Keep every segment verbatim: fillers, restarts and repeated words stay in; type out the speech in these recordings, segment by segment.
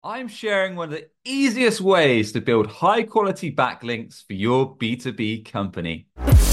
I'm sharing one of the easiest ways to build high quality backlinks for your B two B company.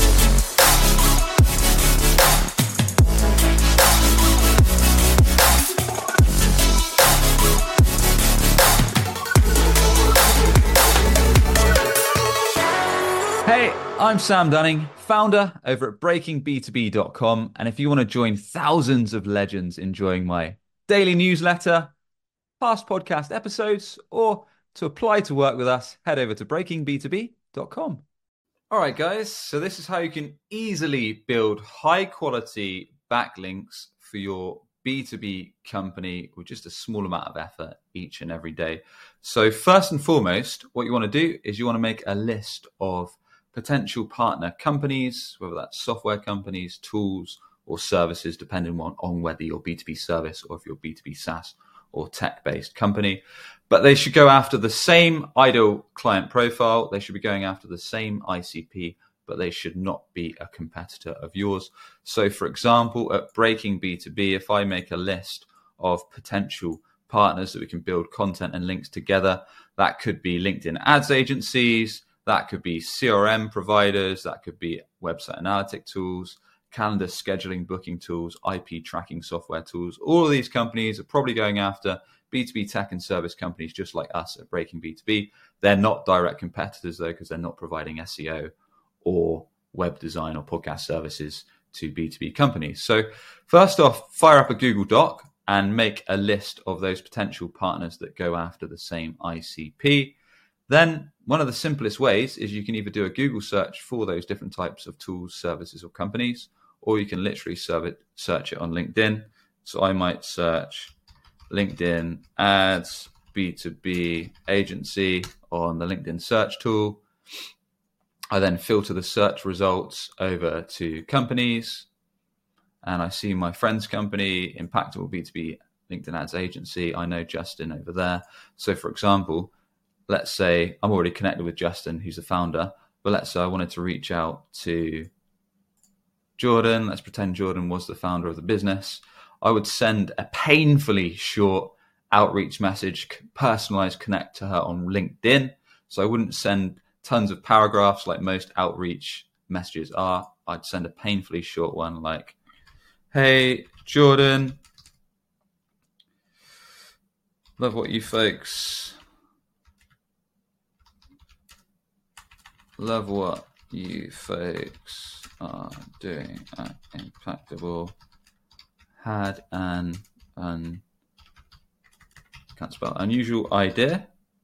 Hey, I'm Sam Dunning, founder over at breaking b two b dot com. And if you want to join thousands of legends enjoying my daily newsletter, past podcast episodes, or to apply to work with us, head over to breaking b two b dot com. All right, guys. So this is how you can easily build high quality backlinks for your B two B company with just a small amount of effort each and every day. So first and foremost, what you want to do is you want to make a list of potential partner companies, whether that's software companies, tools, or services, depending on, on whether you're B two B service or if you're B two B SaaS or tech-based company. But they should go after the same ideal client profile. They should be going after the same I C P, but they should not be a competitor of yours. So for example, at Breaking B two B, if I make a list of potential partners that we can build content and links together, that could be LinkedIn ads agencies, that could be C R M providers, that could be website analytic tools, calendar scheduling booking tools, I P tracking software tools. All of these companies are probably going after B two B tech and service companies just like us at Breaking B two B. They're not direct competitors though, because they're not providing S E O or web design or podcast services to B two B companies. So first off, fire up a Google Doc and make a list of those potential partners that go after the same I C P. Then one of the simplest ways is you can either do a Google search for those different types of tools, services, or companies, or you can literally serve it, search it on LinkedIn. So I might search LinkedIn ads, B two B agency on the LinkedIn search tool. I then filter the search results over to companies, and I see my friend's company, Impactable B two B LinkedIn ads agency. I know Justin over there. So for example, let's say I'm already connected with Justin, who's the founder, but let's say I wanted to reach out to Jordan. Let's pretend Jordan was the founder of the business. I would send a painfully short outreach message, personalized connect to her on LinkedIn. So I wouldn't send tons of paragraphs like most outreach messages are. I'd send a painfully short one like, hey, Jordan, love what you folks, love what you folks are doing at Impactable. Had an, an can't spell, unusual idea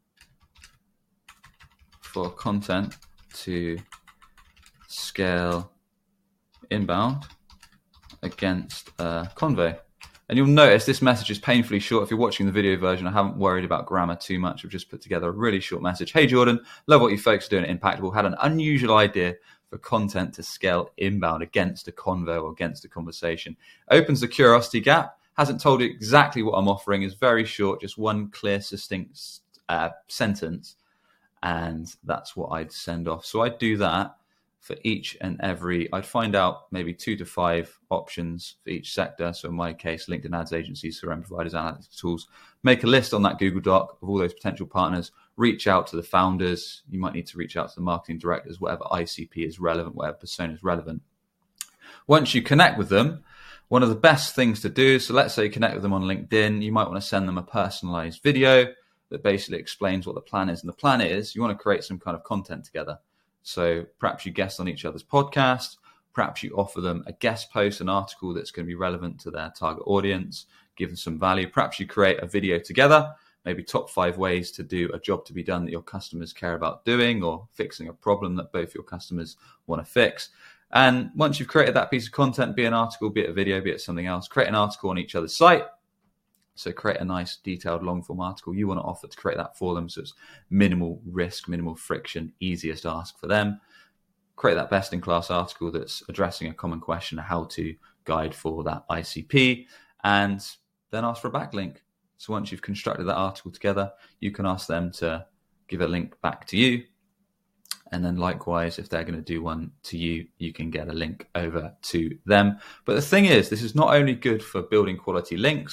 for content to scale inbound against a convo. And you'll notice this message is painfully short. If you're watching the video version, I haven't worried about grammar too much. I've just put together a really short message. Hey, Jordan, love what you folks are doing at Impactable. Had an unusual idea for content to scale inbound against a convo or against a conversation. Opens the curiosity gap. Hasn't told you exactly what I'm offering. Is very short, just one clear, succinct uh, sentence. And that's what I'd send off. So I'd do that for each and every, I'd find out maybe two to five options for each sector. So in my case, LinkedIn ads agencies, C R M providers, analytics tools. Make a list on that Google Doc of all those potential partners. Reach out to the founders. You might need to reach out to the marketing directors, whatever I C P is relevant, whatever persona is relevant. Once you connect with them, one of the best things to do, so let's say you connect with them on LinkedIn, you might want to send them a personalized video that basically explains what the plan is. And the plan is you want to create some kind of content together. So perhaps you guest on each other's podcast, perhaps you offer them a guest post, an article that's going to be relevant to their target audience, give them some value. Perhaps you create a video together, maybe top five ways to do a job to be done that your customers care about doing, or fixing a problem that both your customers want to fix. And once you've created that piece of content, be an article, be it a video, be it something else, create an article on each other's site. So create a nice detailed long form article you want to offer to create that for them. So it's minimal risk, minimal friction, easiest ask for them. Create that best in class article that's addressing a common question, a how to guide for that I C P, and then ask for a backlink. So once you've constructed that article together, you can ask them to give a link back to you. And then likewise, if they're going to do one to you, you can get a link over to them. But the thing is, this is not only good for building quality links,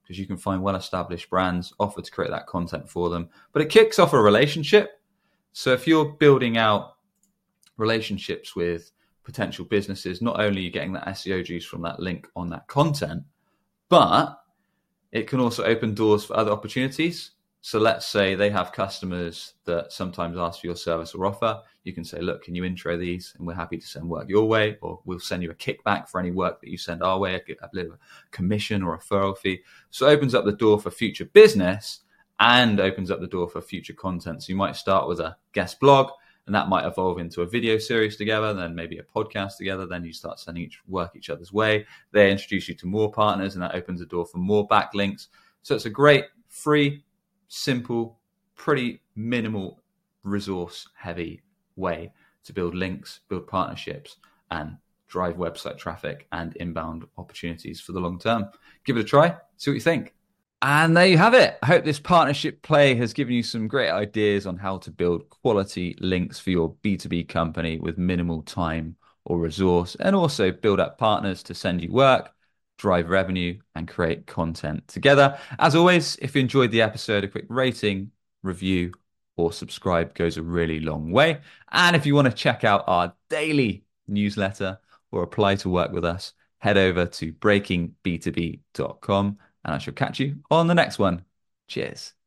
because you can find well-established brands, offer to create that content for them. But it kicks off a relationship. So if you're building out relationships with potential businesses, not only are you getting that S E O juice from that link on that content, but it can also open doors for other opportunities. So let's say they have customers that sometimes ask for your service or offer. You can say, look, can you intro these? And we're happy to send work your way, or we'll send you a kickback for any work that you send our way, a, a little commission or referral fee. So it opens up the door for future business and opens up the door for future content. So you might start with a guest blog, and that might evolve into a video series together, then maybe a podcast together. Then you start sending each work each other's way. They introduce you to more partners, and that opens the door for more backlinks. So it's a great, free, simple, pretty minimal resource heavy way to build links, build partnerships, and drive website traffic and inbound opportunities for the long term. Give it a try, see what you think. And there you have it. I hope this partnership play has given you some great ideas on how to build quality links for your B two B company with minimal time or resource, and also build up partners to send you work, drive revenue, and create content together. As always, if you enjoyed the episode, a quick rating, review, or subscribe goes a really long way. And if you want to check out our daily newsletter or apply to work with us, head over to breaking b two b dot com, and I shall catch you on the next one. Cheers.